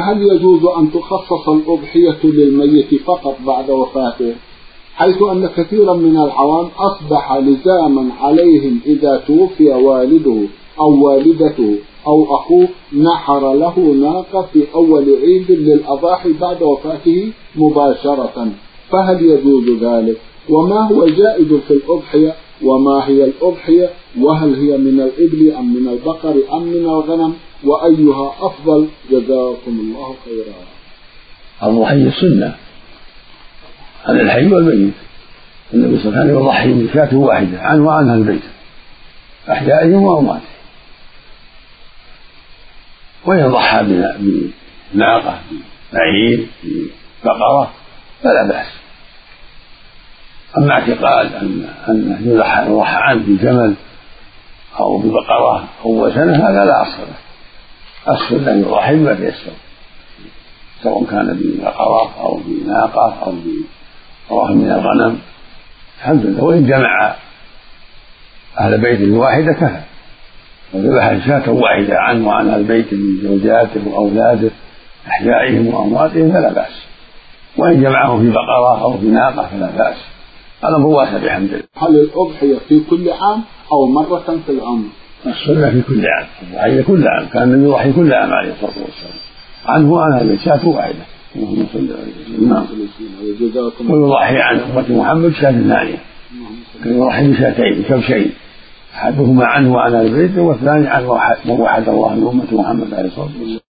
هل يجوز أن تخصص الأضحية للميت فقط بعد وفاته، حيث أن كثيرا من العوام أصبح لزاما عليهم إذا توفي والده أو والدته أو أخوه نحر له ناقة في أول عيد للأضاحي بعد وفاته مباشرة، فهل يجوز ذلك؟ وما هو الجائز في الأضحية؟ وما هي الأضحية؟ وهل هي من الإبل أم من البقر أم من الغنم؟ وأيها أفضل؟ جزاكم الله خيرا. الضحية سنة على الحي والميت. النبي صلى الله عليه وسلم يضحي بشاة واحدة عنه وعن أهل البيت أحيائهم وأمواتهم، ويضحى بناقة بعير بقرة فلا بأس. أما اعتقاد أنه يضحى عنه بجمل أو ببقرة أو وثنة هذا لا أصل له. السنة يضحي بما تيسر، سواء كان ببقرة أو بناقة أو بروح من الغنم الحمد لله. وإن جمع أهل بيت واحدة كفى، وذبح شاة واحدة عنه وعن أهل البيت من زوجاته وأولاده أحيائهم وأمواتهم فلا بأس، وإن جمعه في بقرة أو في ناقة فلا بأس. هذا هو واسع بحمد الله. هل الأضحية في كل عام أو مرة في العام؟ السنة في كل عام، الضحية كل عام، كان النبي يضحي كل عام عليه الصلاة والسلام عنه وعن أهل البيت شاة واحدة. اللهم صل على سيدنا. ويضحي عن أمة محمد شاة ثانية، كان يضحي بشاتين كبشين، أحدهما عنه وعن أهل البيت والثاني عن من وحد الله من أمة محمد عليه الصلاة والسلام.